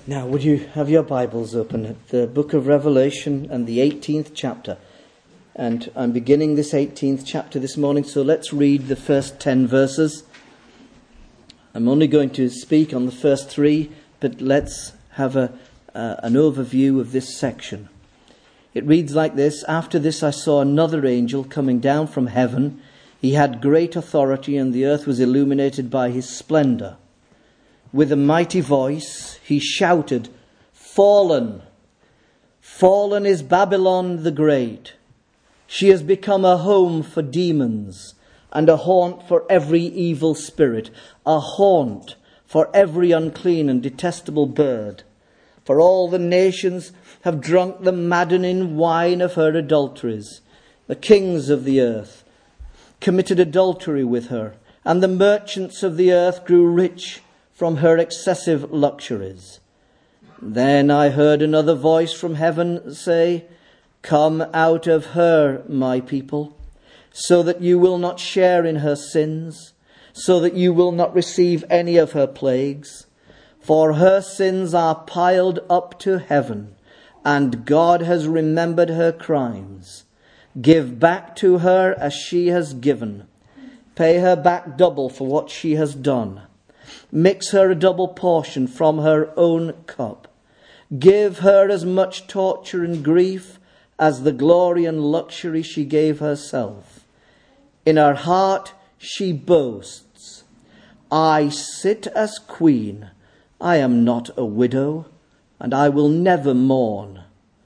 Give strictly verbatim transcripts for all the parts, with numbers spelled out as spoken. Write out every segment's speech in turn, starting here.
Now, would you have your Bibles open at the book of Revelation and the eighteenth chapter? And I'm beginning this eighteenth chapter this morning, so let's read the first ten verses. I'm only going to speak on the first three, but let's have a, uh, an overview of this section. It reads like this: After this I saw another angel coming down from heaven. He had great authority, and the earth was illuminated by his splendor. With a mighty voice he shouted, "Fallen! Fallen is Babylon the Great. She has become a home for demons and a haunt for every evil spirit, a haunt for every unclean and detestable bird. For all the nations have drunk the maddening wine of her adulteries. The kings of the earth committed adultery with her, and the merchants of the earth grew rich from her excessive luxuries." Then I heard another voice from heaven say, "Come out of her, my people, so that you will not share in her sins, so that you will not receive any of her plagues. For her sins are piled up to heaven, and God has remembered her crimes. Give back to her as she has given. Pay her back double for what she has done. Mix her a double portion from her own cup. Give her as much torture and grief as the glory and luxury she gave herself. In her heart she boasts, 'I sit as queen. I am not a widow, and I will never mourn.'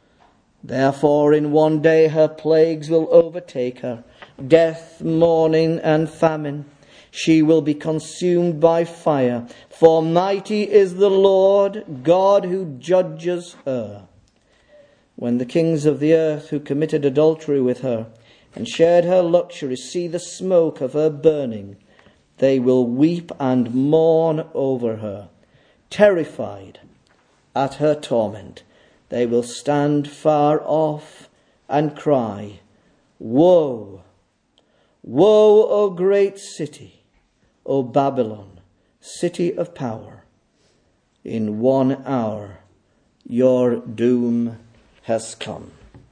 Therefore in one day her plagues will overtake her, death, mourning, and famine. She will be consumed by fire, for mighty is the Lord God who judges her. When the kings of the earth who committed adultery with her and shared her luxuries see the smoke of her burning, they will weep and mourn over her. Terrified at her torment, they will stand far off and cry, 'Woe! Woe, O great city! O Babylon, city of power! In one hour your doom has come.'"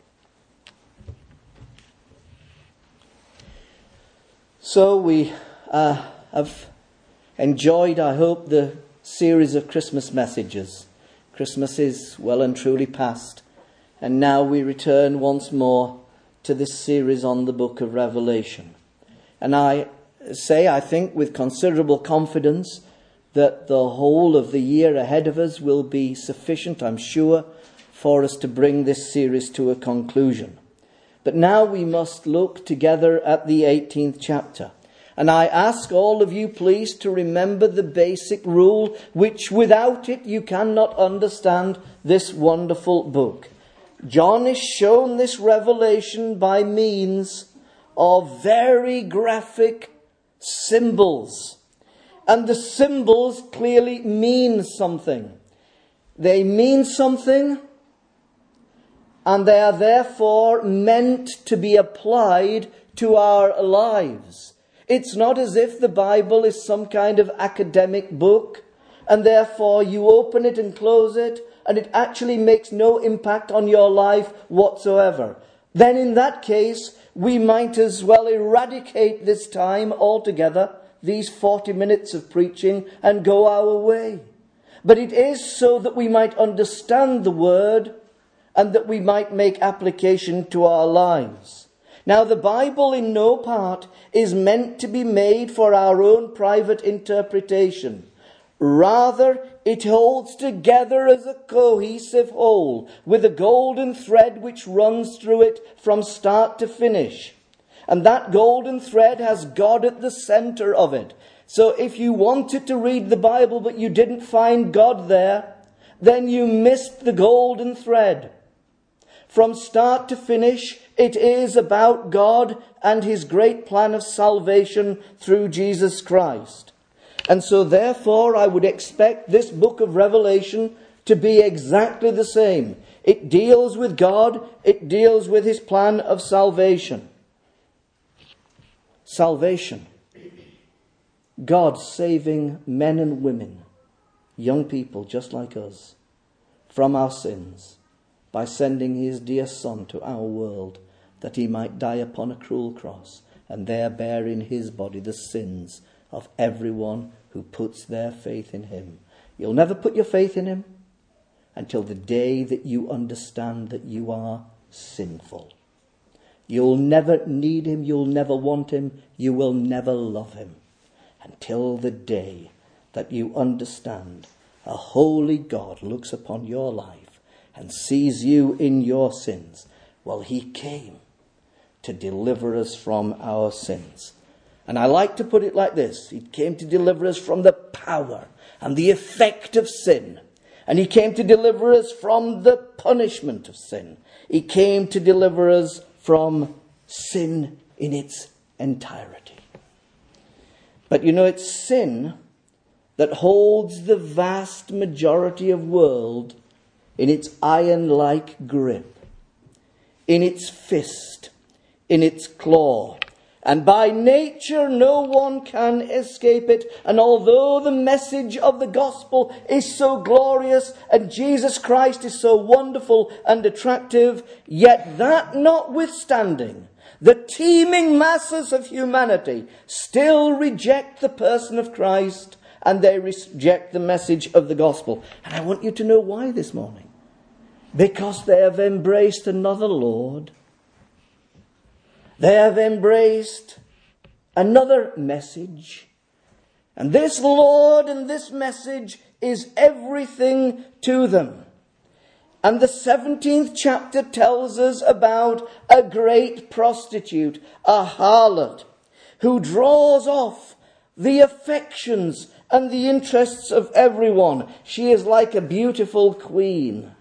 So we uh, have enjoyed, I hope, the series of Christmas messages. Christmas is well and truly past, and now we return once more to this series on the book of Revelation. And I say, I think, with considerable confidence that the whole of the year ahead of us will be sufficient, I'm sure, for us to bring this series to a conclusion. But now we must look together at the eighteenth chapter. And I ask all of you, please, to remember the basic rule, which without it you cannot understand this wonderful book. John is shown this revelation by means of very graphic symbols. And the symbols clearly mean something. They mean something, and they are therefore meant to be applied to our lives. It's not as if the Bible is some kind of academic book, and therefore you open it and close it, and it actually makes no impact on your life whatsoever. Then in that case, we might as well eradicate this time altogether, these forty minutes of preaching, and go our way. But it is so that we might understand the word and that we might make application to our lives. Now, the Bible in no part is meant to be made for our own private interpretation. Rather, it holds together as a cohesive whole, with a golden thread which runs through it from start to finish. And that golden thread has God at the center of it. So if you wanted to read the Bible but you didn't find God there, then you missed the golden thread. From start to finish, it is about God and his great plan of salvation through Jesus Christ. And so therefore I would expect this book of Revelation to be exactly the same. It deals with God. It deals with his plan of salvation. Salvation. God saving men and women, young people just like us, from our sins by sending his dear Son to our world, that he might die upon a cruel cross and there bear in his body the sins of everyone who puts their faith in him. You'll never put your faith in him until the day that you understand that you are sinful. You'll never need him, you'll never want him, you will never love him until the day that you understand a holy God looks upon your life and sees you in your sins. Well, he came to deliver us from our sins. And I like to put it like this. He came to deliver us from the power and the effect of sin. And he came to deliver us from the punishment of sin. He came to deliver us from sin in its entirety. But you know, it's sin that holds the vast majority of world in its iron-like grip, in its fist, in its claw. And by nature no one can escape it. And although the message of the gospel is so glorious and Jesus Christ is so wonderful and attractive, yet that notwithstanding, the teeming masses of humanity still reject the person of Christ, and they reject the message of the gospel. And I want you to know why this morning. Because they have embraced another Lord. They have embraced another message. And this Lord and this message is everything to them. And the seventeenth chapter tells us about a great prostitute, a harlot, who draws off the affections and the interests of everyone. She is like a beautiful queen.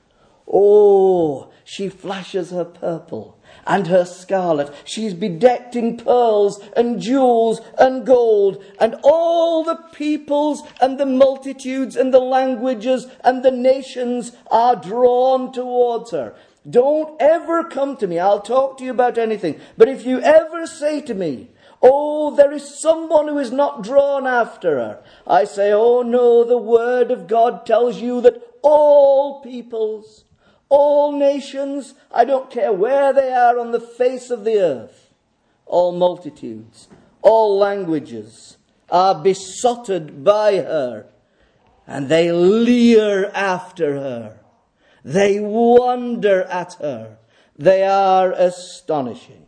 Oh, she flashes her purple and her scarlet. She's bedecked in pearls and jewels and gold. And all the peoples and the multitudes and the languages and the nations are drawn towards her. Don't ever come to me. I'll talk to you about anything. But if you ever say to me, oh, there is someone who is not drawn after her, I say, oh no, the word of God tells you that all peoples, all nations, I don't care where they are on the face of the earth, all multitudes, all languages are besotted by her, and they leer after her. They wonder at her. They are astonishing.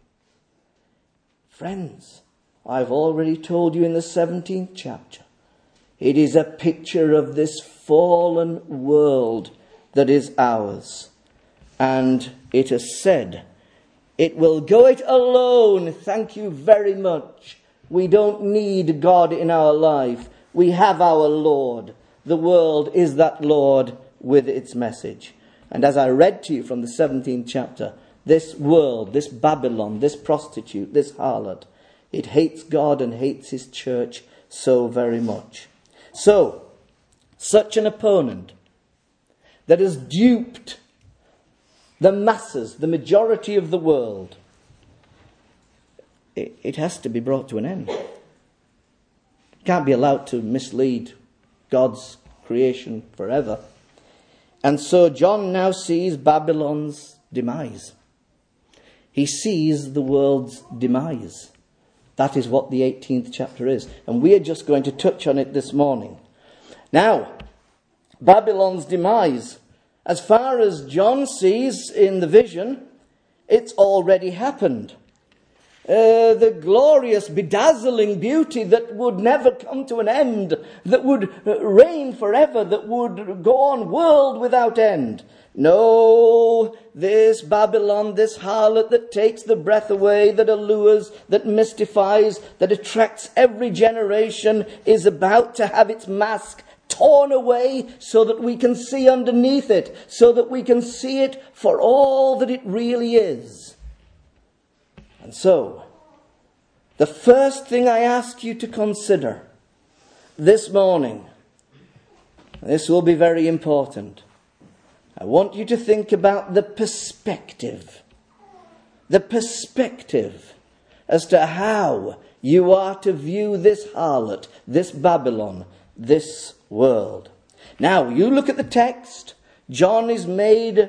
Friends, I've already told you in the seventeenth chapter, it is a picture of this fallen world that is ours. And it is said, it will go it alone. Thank you very much. We don't need God in our life. We have our Lord. The world is that Lord with its message. And as I read to you from the seventeenth chapter, this world, this Babylon, this prostitute, this harlot, it hates God and hates his church so very much. So, such an opponent that has duped the masses, the majority of the world, it, it has to be brought to an end. It can't be allowed to mislead God's creation forever. And so John now sees Babylon's demise. He sees the world's demise. That is what the eighteenth chapter is. And we are just going to touch on it this morning. Now, Babylon's demise, as far as John sees in the vision, it's already happened. Uh, the glorious, bedazzling beauty that would never come to an end, that would reign forever, that would go on world without end. No, this Babylon, this harlot that takes the breath away, that allures, that mystifies, that attracts every generation, is about to have its mask torn away so that we can see underneath it, so that we can see it for all that it really is. And so, the first thing I ask you to consider this morning, this will be very important. I want you to think about the perspective, the perspective as to how you are to view this harlot, this Babylon, this world. Now, you look at the text, John is made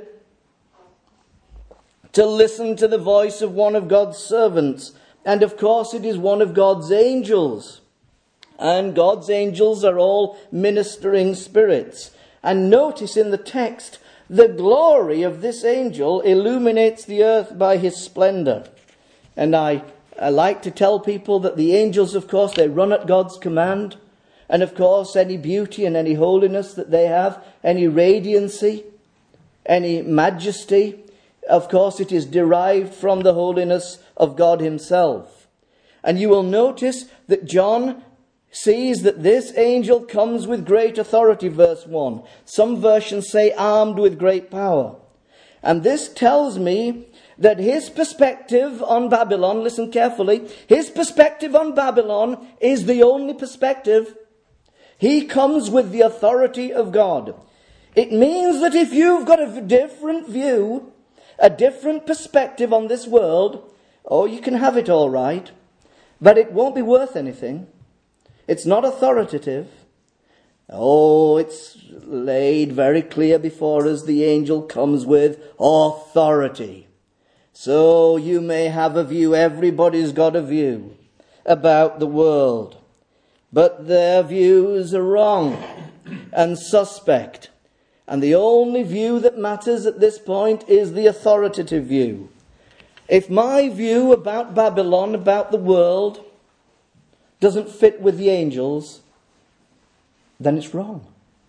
to listen to the voice of one of God's servants. And of course it is one of God's angels. And God's angels are all ministering spirits. And notice in the text, the glory of this angel illuminates the earth by his splendor. And I, I like to tell people that the angels, of course, they run at God's command. And of course, any beauty and any holiness that they have, any radiancy, any majesty, of course, it is derived from the holiness of God himself. And you will notice that John sees that this angel comes with great authority, verse one. Some versions say armed with great power. And this tells me that his perspective on Babylon, listen carefully, his perspective on Babylon is the only perspective. He comes with the authority of God. It means that if you've got a different view, a different perspective on this world, oh, you can have it all right, but it won't be worth anything. It's not authoritative. Oh, it's laid very clear before us. The angel comes with authority. So you may have a view, everybody's got a view about the world, but their views are wrong and suspect. And the only view that matters at this point is the authoritative view. If my view about Babylon, about the world, doesn't fit with the angels, then it's wrong.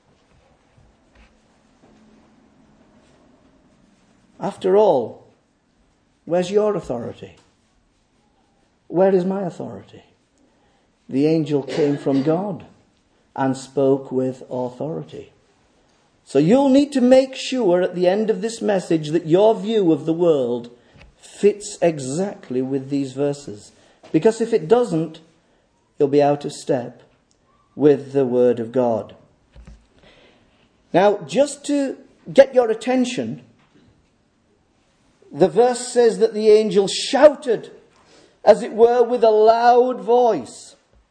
After all, where's your authority? Where is my authority? The angel came from God and spoke with authority. So you'll need to make sure at the end of this message that your view of the world fits exactly with these verses. Because if it doesn't, you'll be out of step with the Word of God. Now, just to get your attention, the verse says that the angel shouted, as it were, with a loud voice,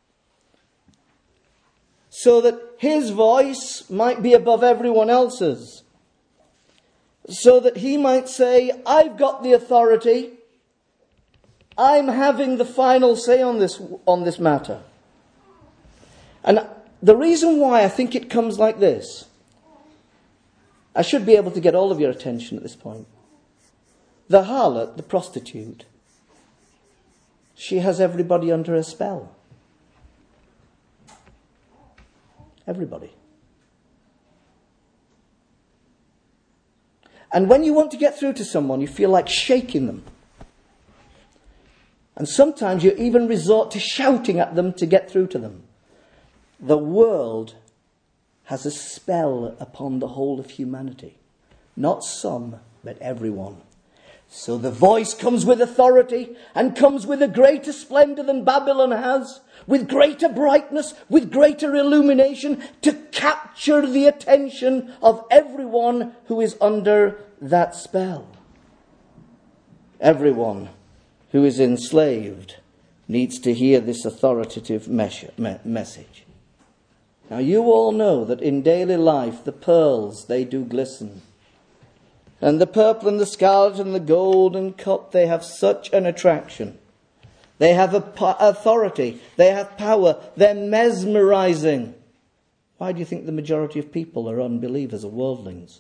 so that his voice might be above everyone else's, so that he might say, I've got the authority, I'm having the final say on this, on this matter. And the reason why I think it comes like this, I should be able to get all of your attention at this point. The harlot, the prostitute, she has everybody under her spell. Everybody. And when you want to get through to someone, you feel like shaking them. And sometimes you even resort to shouting at them to get through to them. The world has a spell upon the whole of humanity. Not some, but everyone. So the voice comes with authority and comes with a greater splendor than Babylon has, with greater brightness, with greater illumination, to capture the attention of everyone who is under that spell. Everyone who is enslaved needs to hear this authoritative message. Now you all know that in daily life the pearls, they do glisten. And the purple and the scarlet and the golden cup, they have such an attraction. They have a po- authority. They have power. They're mesmerizing. Why do you think the majority of people are unbelievers or worldlings?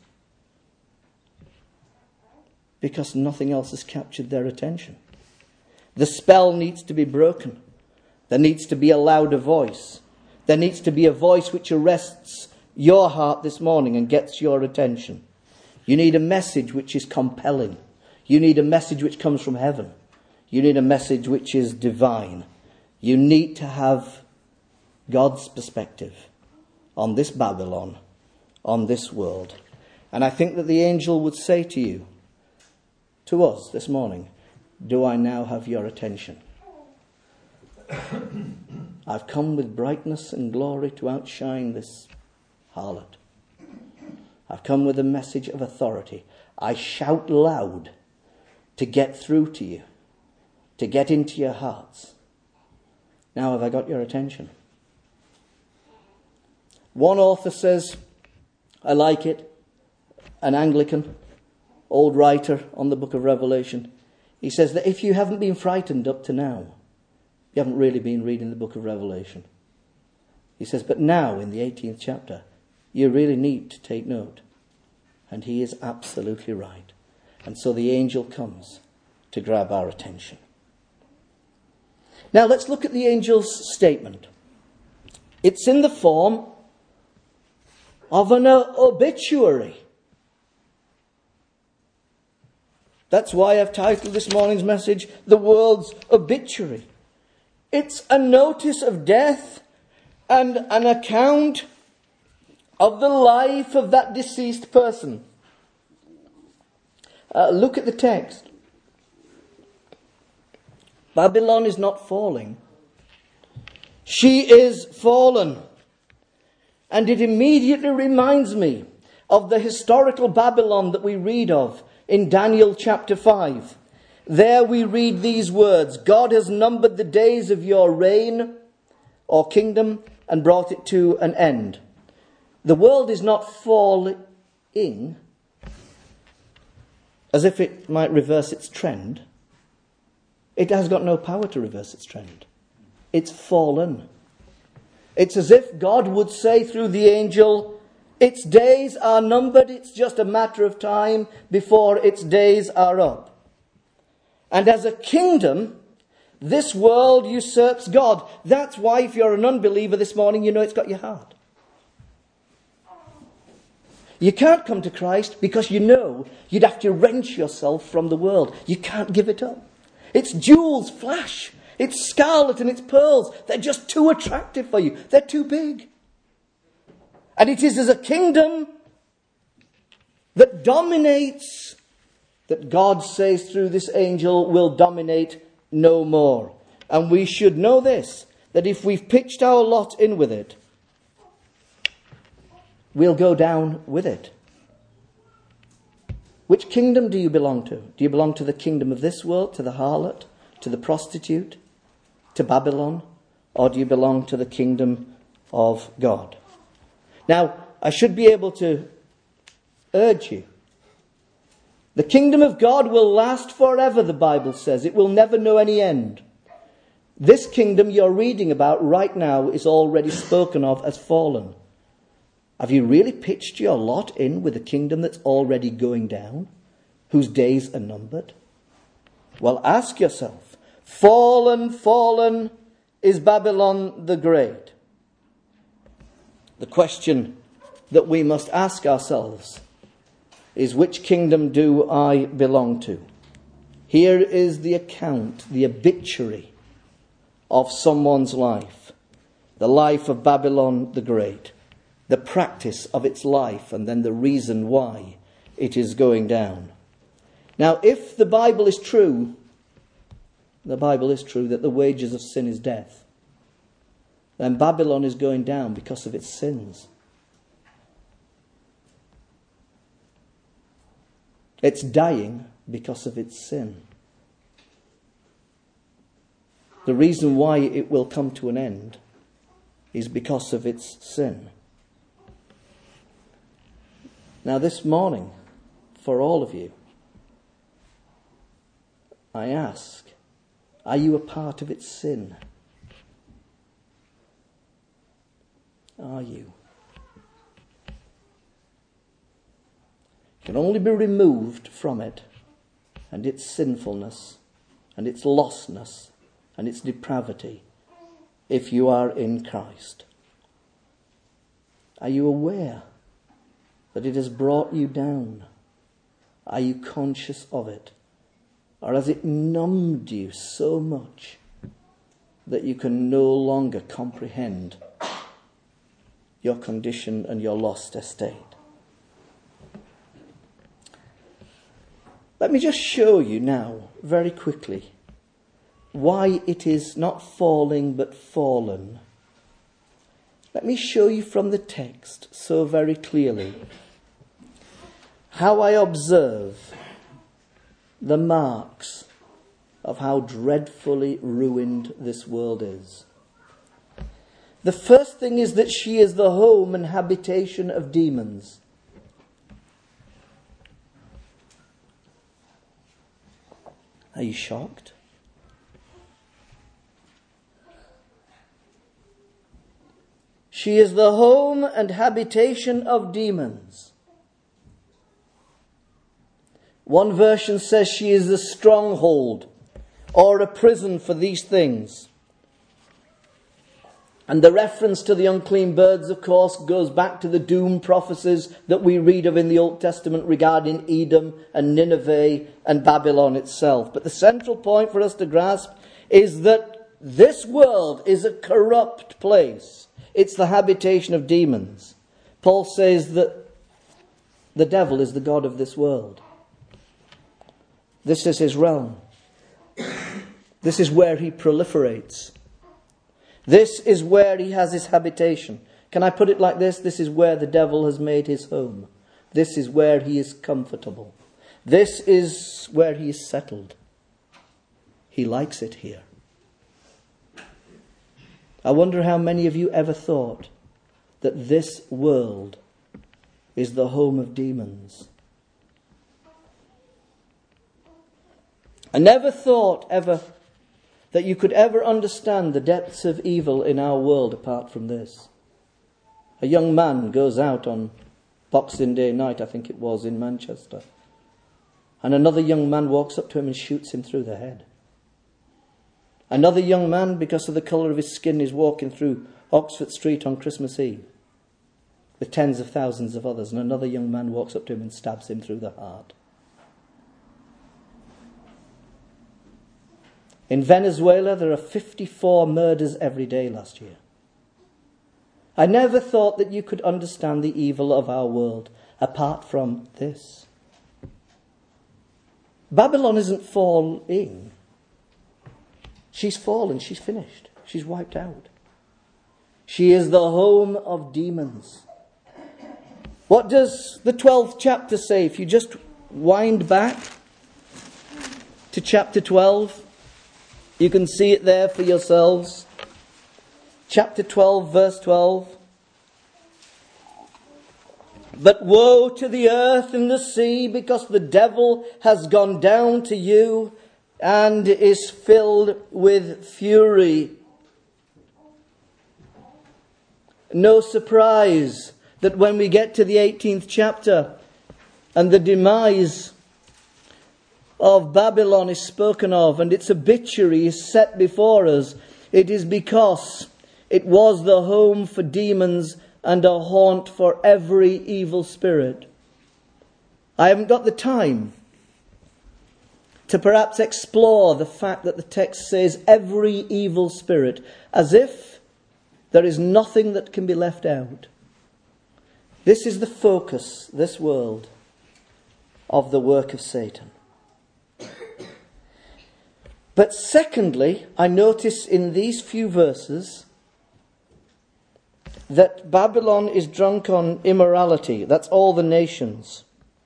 Because nothing else has captured their attention. The spell needs to be broken. There needs to be a louder voice. There needs to be a voice which arrests your heart this morning and gets your attention. You need a message which is compelling. You need a message which comes from heaven. You need a message which is divine. You need to have God's perspective on this Babylon, on this world. And I think that the angel would say to you, to us this morning, do I now have your attention? I've come with brightness and glory to outshine this harlot. I've come with a message of authority. I shout loud to get through to you, to get into your hearts. Now have I got your attention? One author says, I like it, an Anglican, old writer on the book of Revelation. He says that if you haven't been frightened up to now, you haven't really been reading the book of Revelation. He says, but now in the eighteenth chapter, you really need to take note. And he is absolutely right. And so the angel comes to grab our attention. Now let's look at the angel's statement. It's in the form of an obituary. That's why I've titled this morning's message, The World's Obituary. It's a notice of death and an account of the life of that deceased person. Uh, look at the text. Babylon is not falling. She is fallen. And it immediately reminds me of the historical Babylon that we read of in Daniel chapter five. There we read these words, God has numbered the days of your reign or kingdom and brought it to an end. The world is not falling as if it might reverse its trend. It has got no power to reverse its trend. It's fallen. It's as if God would say through the angel, its days are numbered, it's just a matter of time before its days are up. And as a kingdom, this world usurps God. That's why if you're an unbeliever this morning, you know it's got your heart. You can't come to Christ because you know you'd have to wrench yourself from the world. You can't give it up. Its jewels flash. It's scarlet and it's pearls. They're just too attractive for you. They're too big. And it is as a kingdom that dominates that God says through this angel will dominate no more. And we should know this, that if we've pitched our lot in with it, we'll go down with it. Which kingdom do you belong to? Do you belong to the kingdom of this world, to the harlot, to the prostitute, to Babylon? Or do you belong to the kingdom of God? Now, I should be able to urge you. The kingdom of God will last forever, the Bible says. It will never know any end. This kingdom you're reading about right now is already spoken of as fallen. Have you really pitched your lot in with a kingdom that's already going down, whose days are numbered? Well, ask yourself, fallen, fallen is Babylon the Great. The question that we must ask ourselves is, which kingdom do I belong to? Here is the account, the obituary of someone's life, the life of Babylon the Great, the practice of its life, and then the reason why it is going down. Now, if the Bible is true, the Bible is true that the wages of sin is death, then Babylon is going down because of its sins. It's dying because of its sin. The reason why it will come to an end is because of its sin. Now this morning, for all of you, I ask, are you a part of its sin? Are you? Can only be removed from it and its sinfulness and its lostness and its depravity if you are in Christ. Are you aware that it has brought you down? Are you conscious of it? Or has it numbed you so much that you can no longer comprehend your condition and your lost estate? Let me just show you now, very quickly, why it is not falling but fallen. Let me show you from the text so very clearly how I observe the marks of how dreadfully ruined this world is. The first thing is that she is the home and habitation of demons. Are you shocked? She is the home and habitation of demons. One version says she is the stronghold or a prison for these things. And the reference to the unclean birds, of course, goes back to the doom prophecies that we read of in the Old Testament regarding Edom and Nineveh and Babylon itself. But the central point for us to grasp is that this world is a corrupt place. It's the habitation of demons. Paul says that the devil is the god of this world. This is his realm. This is where he proliferates. This is where he has his habitation. Can I put it like this? This is where the devil has made his home. This is where he is comfortable. This is where he is settled. He likes it here. I wonder how many of you ever thought that this world is the home of demons. I never thought ever that you could ever understand the depths of evil in our world apart from this. A young man goes out on Boxing Day night, I think it was, in Manchester. And another young man walks up to him and shoots him through the head. Another young man, because of the colour of his skin, is walking through Oxford Street on Christmas Eve with tens of thousands of others. And another young man walks up to him and stabs him through the heart. In Venezuela, there are fifty-four murders every day last year. I never thought that you could understand the evil of our world apart from this. Babylon isn't falling. She's fallen. She's finished. She's wiped out. She is the home of demons. What does the twelfth chapter say? If you just wind back to chapter twelve, you can see it there for yourselves. Chapter twelve, verse twelve. But woe to the earth and the sea, because the devil has gone down to you and is filled with fury. No surprise that when we get to the eighteenth chapter and the demise of Babylon is spoken of and its obituary is set before us, it is because it was the home for demons and a haunt for every evil spirit. I haven't got the time to perhaps explore the fact that the text says every evil spirit, as if there is nothing that can be left out. This is the focus, this world, of the work of Satan. But secondly, I notice in these few verses that Babylon is drunk on immorality. That's all the nations.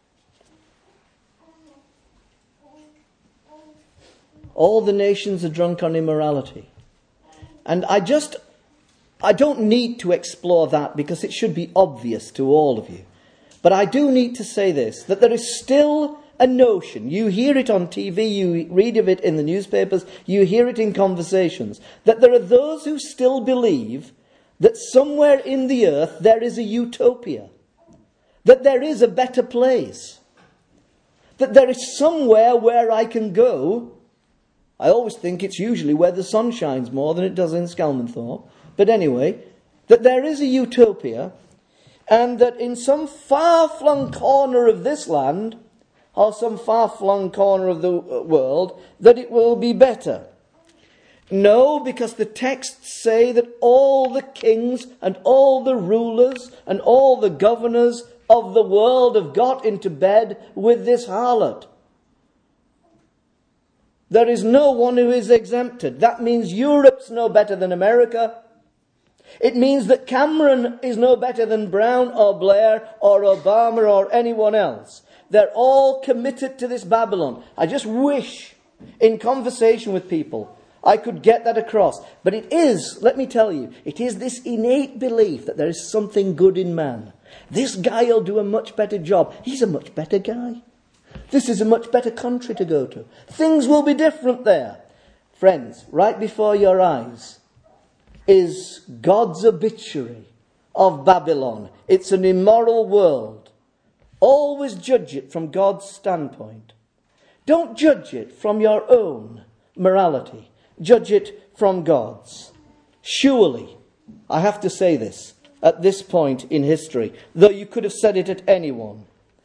All the nations are drunk on immorality. And I just, I don't need to explore that because it should be obvious to all of you. But I do need to say this, that there is still a notion, you hear it on T V, you read of it in the newspapers, you hear it in conversations, that there are those who still believe that somewhere in the earth there is a utopia, that there is a better place, that there is somewhere where I can go. I always think it's usually where the sun shines more than it does in Skelmanthorpe. But anyway, that there is a utopia, and that in some far-flung corner of this land, or some far-flung corner of the world, that it will be better. No, because the texts say that all the kings and all the rulers and all the governors of the world have got into bed with this harlot. There is no one who is exempted. That means Europe's no better than America. It means that Cameron is no better than Brown or Blair or Obama or anyone else. They're all committed to this Babylon. I just wish, in conversation with people, I could get that across. But it is, let me tell you, it is this innate belief that there is something good in man. This guy will do a much better job. He's a much better guy. This is a much better country to go to. Things will be different there. Friends, right before your eyes is God's obituary of Babylon. It's an immoral world. Always judge it from God's standpoint. Don't judge it from your own morality. Judge it from God's. Surely, I have to say this at this point in history, though you could have said it at anyone.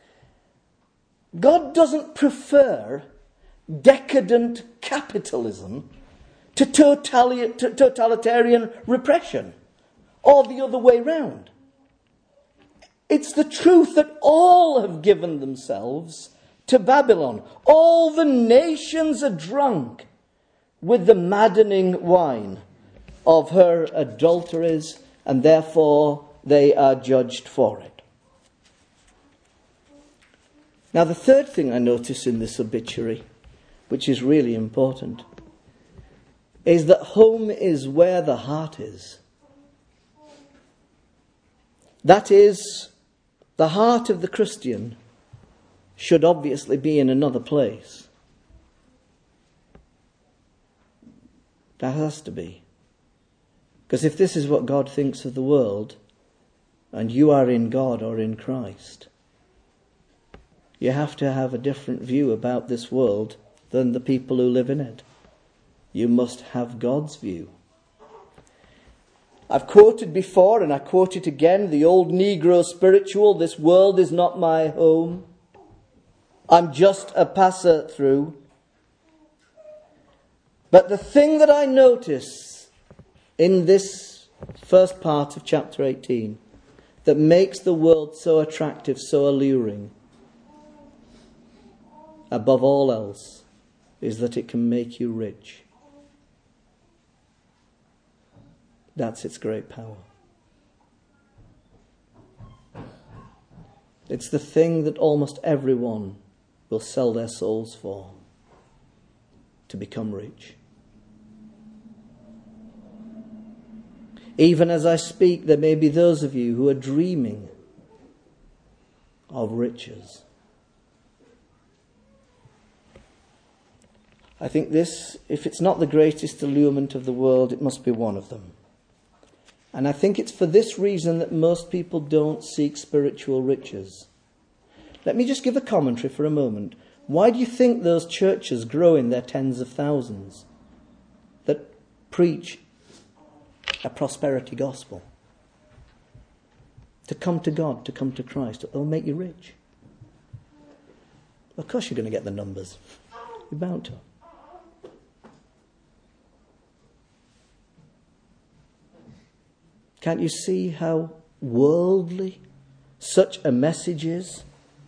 God doesn't prefer decadent capitalism to totali- to totalitarian repression, or the other way round. It's the truth that all have given themselves to Babylon. All the nations are drunk with the maddening wine of her adulteries, and therefore they are judged for it. Now, the third thing I notice in this obituary, which is really important, is that home is where the heart is. That is, the heart of the Christian should obviously be in another place. That has to be. Because if this is what God thinks of the world, and you are in God or in Christ, you have to have a different view about this world than the people who live in it. You must have God's view. I've quoted before, and I quote it again, the old Negro spiritual, this world is not my home. I'm just a passer through. But the thing that I notice in this first part of chapter eighteen that makes the world so attractive, so alluring, above all else, is that it can make you rich. That's its great power. It's the thing that almost everyone will sell their souls for, to become rich. Even as I speak, there may be those of you who are dreaming of riches. I think this, if it's not the greatest allurement of the world, it must be one of them. And I think it's for this reason that most people don't seek spiritual riches. Let me just give a commentary for a moment. Why do you think those churches grow in their tens of thousands that preach a prosperity gospel? To come to God, to come to Christ, it'll make you rich. Of course you're going to get the numbers. You're bound to. Can't you see how worldly such a message is?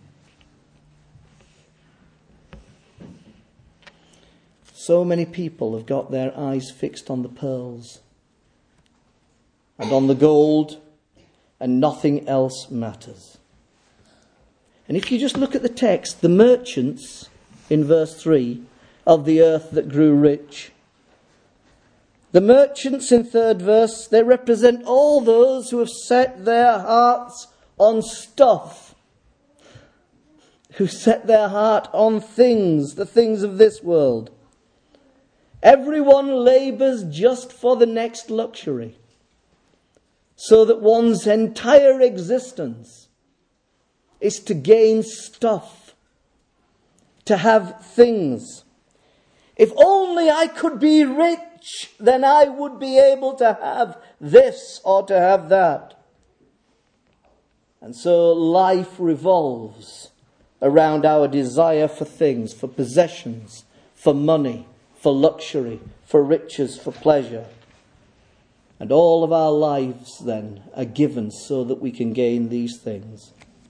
So many people have got their eyes fixed on the pearls and on the gold, and nothing else matters. And if you just look at the text, the merchants, in verse three, of the earth that grew rich. The merchants in third verse, they represent all those who have set their hearts on stuff, who set their heart on things, the things of this world. Everyone labours just for the next luxury, so that one's entire existence is to gain stuff, to have things. If only I could be rich, then I would be able to have this or to have that. And so life revolves around our desire for things, for possessions, for money, for luxury, for riches, for pleasure. And all of our lives then are given so that we can gain these things.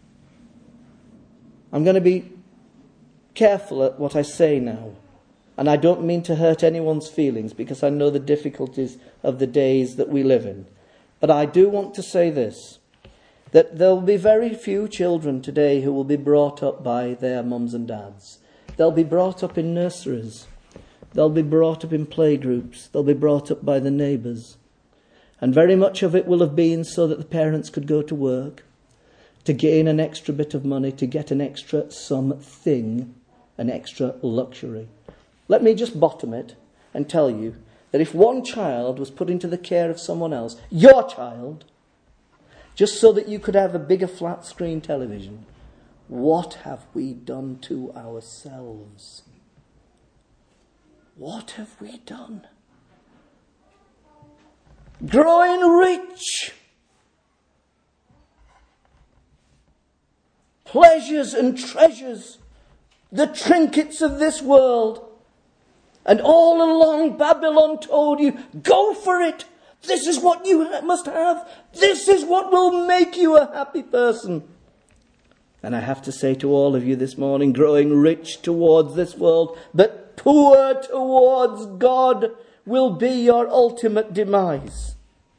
I'm going to be careful at what I say now. And I don't mean to hurt anyone's feelings, because I know the difficulties of the days that we live in. But I do want to say this, that there will be very few children today who will be brought up by their mums and dads. They'll be brought up in nurseries. They'll be brought up in playgroups. They'll be brought up by the neighbours. And very much of it will have been so that the parents could go to work, to gain an extra bit of money, to get an extra something, an extra luxury. Let me just bottom it and tell you that if one child was put into the care of someone else, your child, just so that you could have a bigger flat screen television, what have we done to ourselves? What have we done? Growing rich. Pleasures and treasures. The trinkets of this world. And all along Babylon told you, go for it. This is what you must have. This is what will make you a happy person. And I have to say to all of you this morning, growing rich towards this world, but poor towards God, will be your ultimate demise.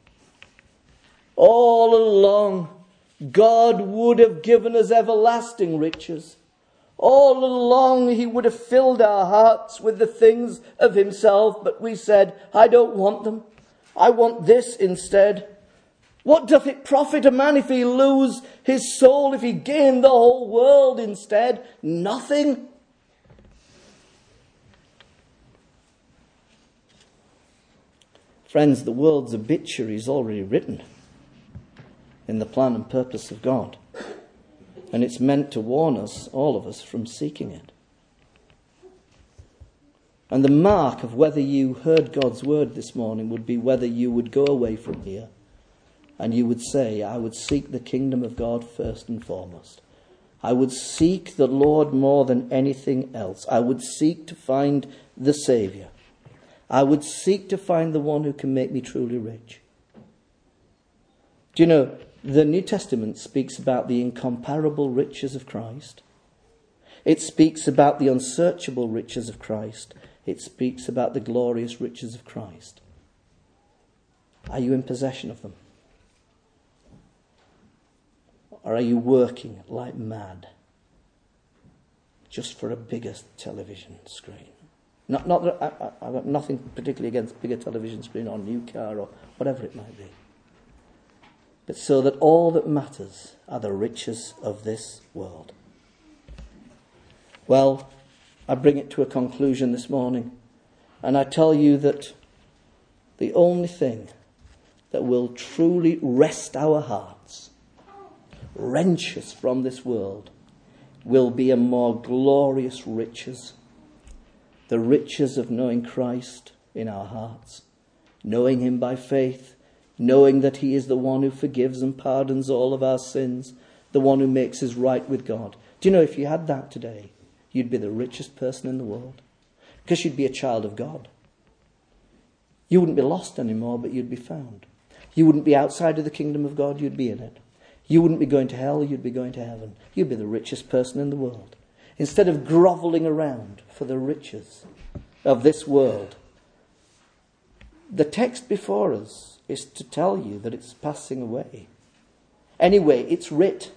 All along, God would have given us everlasting riches. All along, he would have filled our hearts with the things of himself, but we said, I don't want them. I want this instead. What doth it profit a man if he lose his soul, if he gain the whole world instead? Nothing. Friends, the world's obituary is already written in the plan and purpose of God. And it's meant to warn us, all of us, from seeking it. And the mark of whether you heard God's word this morning would be whether you would go away from here and you would say, I would seek the kingdom of God first and foremost. I would seek the Lord more than anything else. I would seek to find the Saviour. I would seek to find the one who can make me truly rich. Do you know, the New Testament speaks about the incomparable riches of Christ. It speaks about the unsearchable riches of Christ. It speaks about the glorious riches of Christ. Are you in possession of them? Or are you working like mad just for a bigger television screen? Not, not that I, I, I've got nothing particularly against bigger television screen or new car or whatever it might be. But so that all that matters are the riches of this world. Well, I bring it to a conclusion this morning, and I tell you that the only thing that will truly rest our hearts, wrench us from this world, will be a more glorious riches. The riches of knowing Christ in our hearts, knowing him by faith, knowing that he is the one who forgives and pardons all of our sins, the one who makes us right with God. Do you know, if you had that today, you'd be the richest person in the world, because you'd be a child of God. You wouldn't be lost anymore, but you'd be found. You wouldn't be outside of the kingdom of God, you'd be in it. You wouldn't be going to hell, you'd be going to heaven. You'd be the richest person in the world. Instead of grovelling around for the riches of this world, the text before us is to tell you that it's passing away. Anyway, it's writ.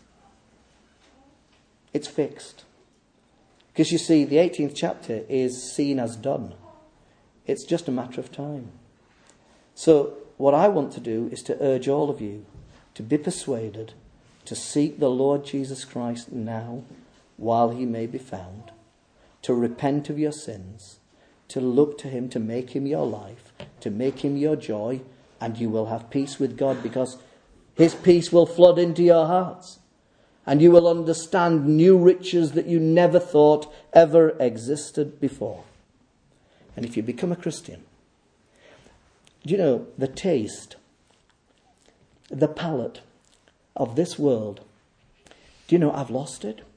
It's fixed. Because you see, the eighteenth chapter is seen as done. It's just a matter of time. So what I want to do is to urge all of you to be persuaded to seek the Lord Jesus Christ now while he may be found, to repent of your sins, to look to him, to make him your life, to make him your joy, and you will have peace with God, because his peace will flood into your hearts. And you will understand new riches that you never thought ever existed before. And if you become a Christian, do you know, the taste, the palate of this world, do you know, I've lost it.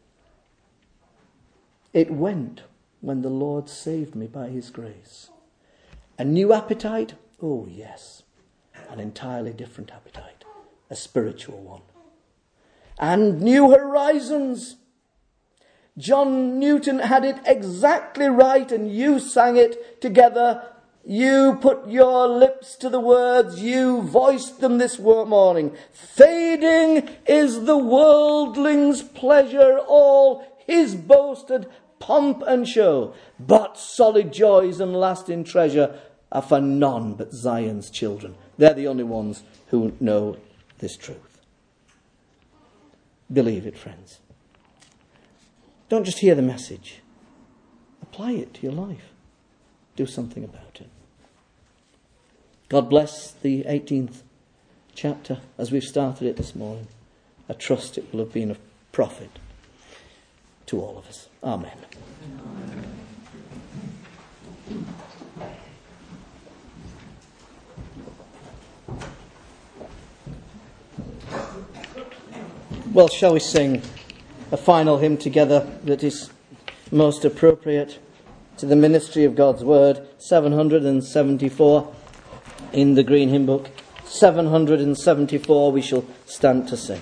It went when the Lord saved me by his grace. A new appetite? Oh, yes. An entirely different appetite. A spiritual one. And new horizons. John Newton had it exactly right, and you sang it together. You put your lips to the words. You voiced them this morning. Fading is the worldling's pleasure, all his boasted pomp and show. But solid joys and lasting treasure are for none but Zion's children. They're the only ones who know this truth. Believe it, friends. Don't just hear the message. Apply it to your life. Do something about it. God bless the eighteenth chapter as we've started it this morning. I trust it will have been of profit to all of us. Amen. Well, shall we sing a final hymn together that is most appropriate to the ministry of God's Word? seven hundred seventy-four in the Green Hymn Book. seven hundred seventy-four we shall stand to sing.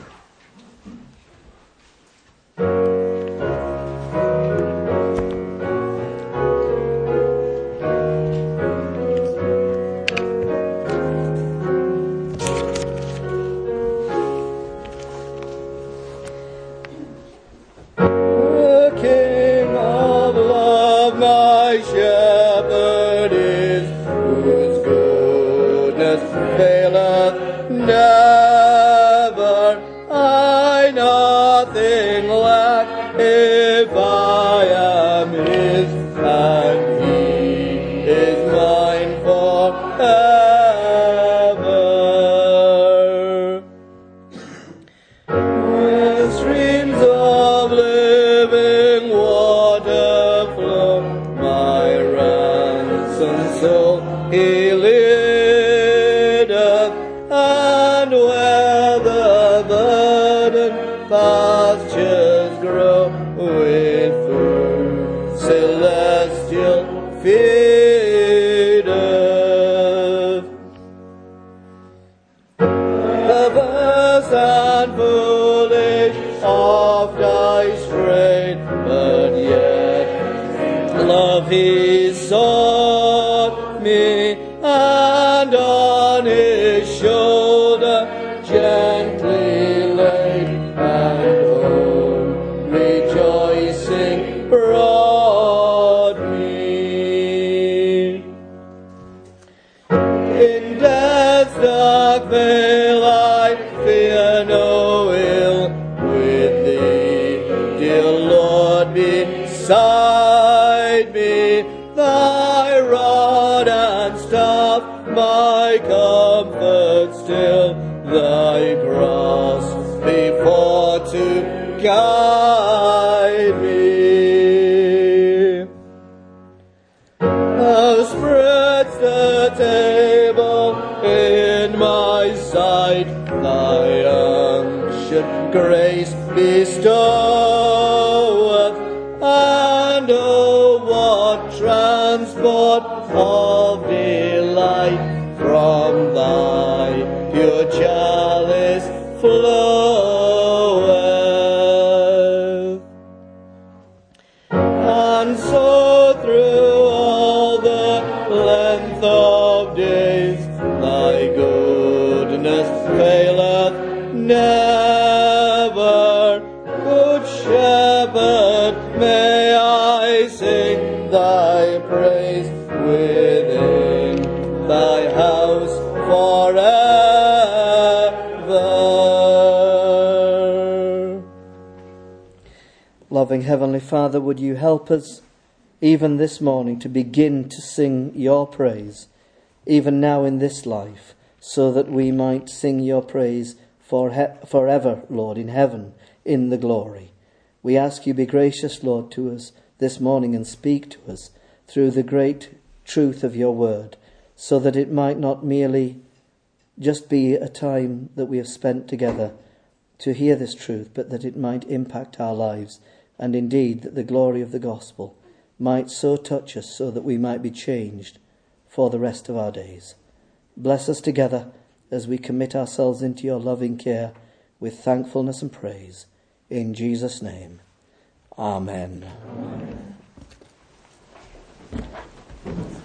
Grace bestoweth, and oh, what transport of delight from thy pure chalice floweth. And so through all the length of days thy goodness faileth never. May I sing thy praise within thy house forever. Loving Heavenly Father, would you help us even this morning to begin to sing your praise, even now in this life, so that we might sing your praise for he- forever, Lord, in heaven, in the glory. We ask you be gracious, Lord, to us this morning and speak to us through the great truth of your word, so that it might not merely just be a time that we have spent together to hear this truth, but that it might impact our lives, and indeed that the glory of the gospel might so touch us so that we might be changed for the rest of our days. Bless us together as we commit ourselves into your loving care with thankfulness and praise. In Jesus' name, amen. Amen.